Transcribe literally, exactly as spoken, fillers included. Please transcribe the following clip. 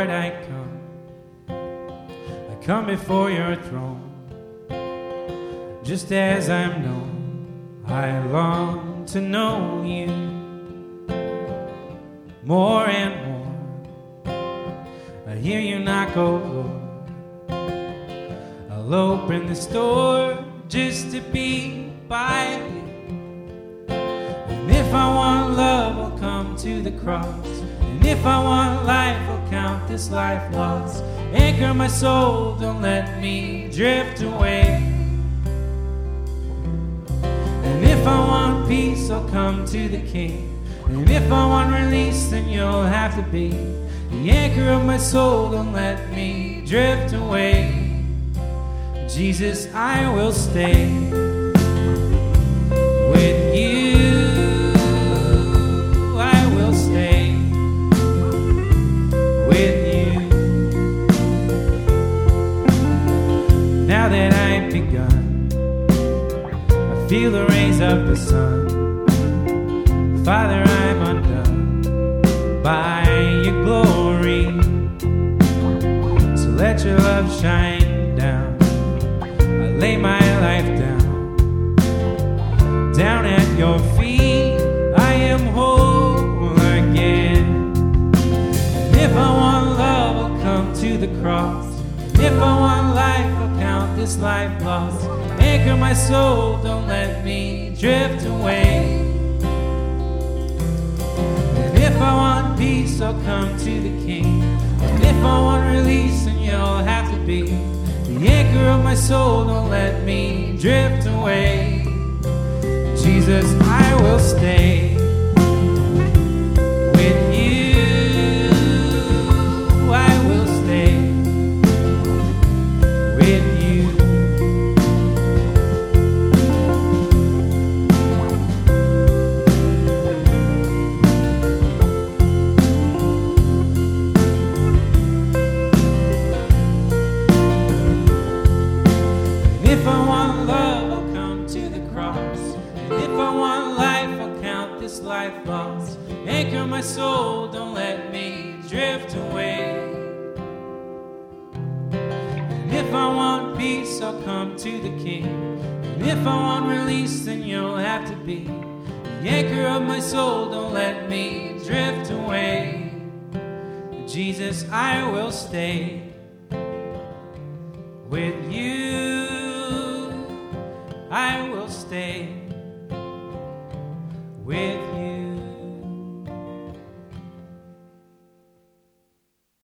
Lord, I come. I come before your throne. Just as I'm known, I long to know you more and more. I hear you knock, oh Lord. I'll open this door just to be by you. And if I want love, I'll come to the cross. And if I want life, I'll count this life lost. Anchor my soul, don't let me drift away. And if I want peace, I'll come to the King. And if I want release, then you'll have to be the anchor of my soul, don't let me drift away. Jesus, I will stay with you. I will stay with you. Now that I've begun, I feel the rays of the sun. Father, I'm undone by your glory. So let your love shine down. I lay my life down, down at your feet. I am whole again. And if I want love, I'll come to the cross. And if I want life, I'll count this life lost. Anchor my soul, don't let me drift away. If I want peace, I'll come to the King. And if I want release, then you'll have to be the anchor of my soul, don't let me drift away. Jesus, I will stay with you. I will stay with you. If I want love, I'll come to the cross. And if I want life, I'll count this life lost. Anchor my soul, don't let me drift away. And if I want peace, I'll come to the King. And if I want release, then you'll have to be the anchor of my soul, don't let me drift away. Jesus, I will stay with you. I will stay with you.